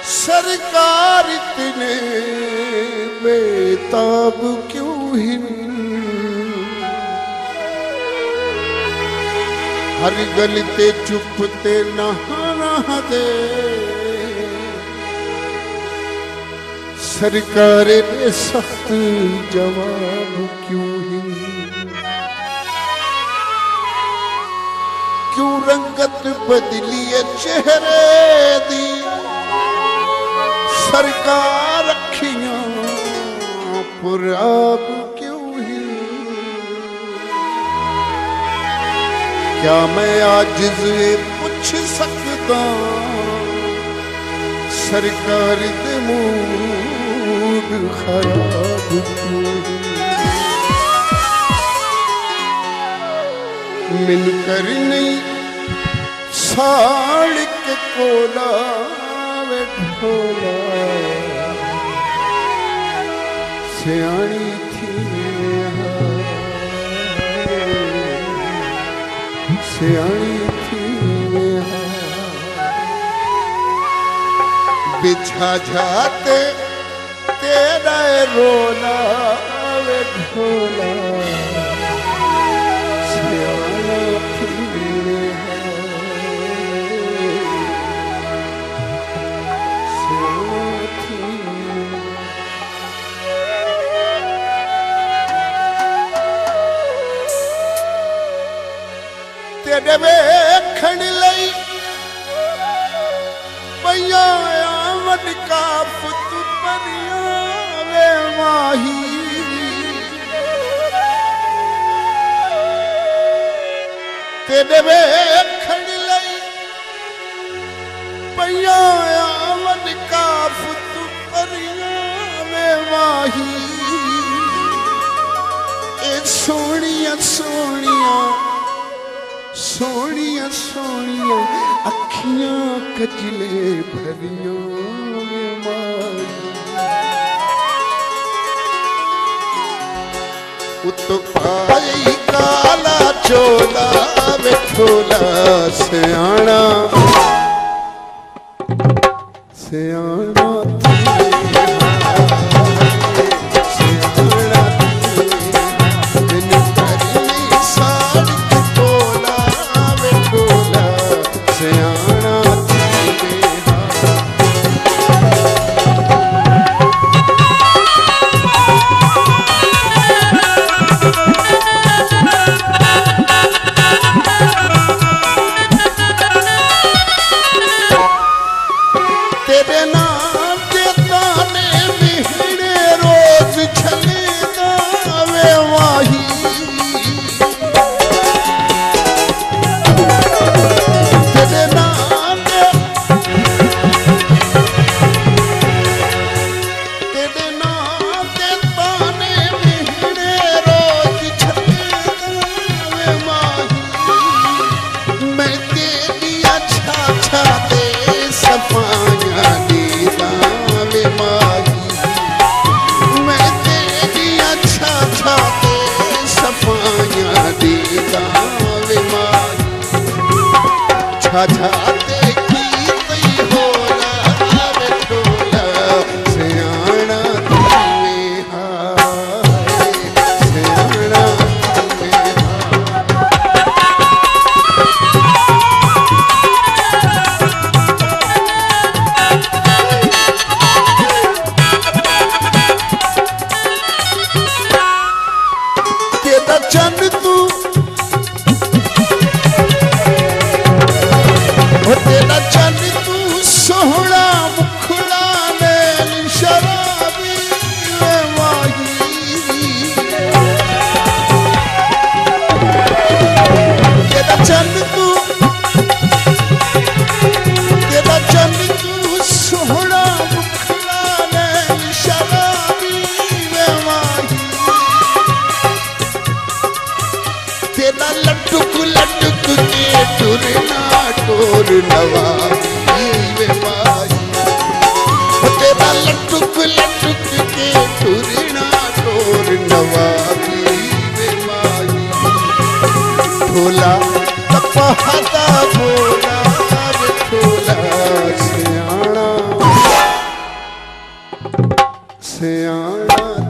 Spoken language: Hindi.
सरकार इतने बेताब क्यों ही, हर गल ते चुप ते नहा दे, सरकार ने सख्त जवाब क्यों ही, क्यों रंगत बदली है चेहरे दी, सरकार अखियां पुराब क्यों ही, क्या मैं आजिज़ पूछ सकता सरकार दे मूड खराब क्यों ही, मिलकर नहीं साड़ के कोला वे ढोला, सियाणी थी सियाणी थी बिछा जाते तेरा रोला वे ढोला, सियाणी थी तेरे वेखण लई पईया आमद काफत परियां वे माही, तेरे वेखण लई पईया आमद काफत परियां वे माही, ए सोहणिया सोहणिया सोनिया सोनिया अखियां कजले भरियां माई, उत पाई काला चोला वे छोला, सियाणा सियाणा छाछाते की तई होला वे छोला, सियाणा तुम्हें हाय सियाणा तुम्हें तेरा चंद तू तेरा चन तू सोहना मुखड़ा नैन शराबी वे माही, तेरा चन तू सोहना मुखड़ा नैन शराबी वे माही, तेरा लटुक लटुक के टुरना टोर नवाबी वे माही, तेरा लटुक लटुक के टुरना टोर नवाबी वे माही, ढोला तपाता भोला वे ढोला, सियाणा सियाणा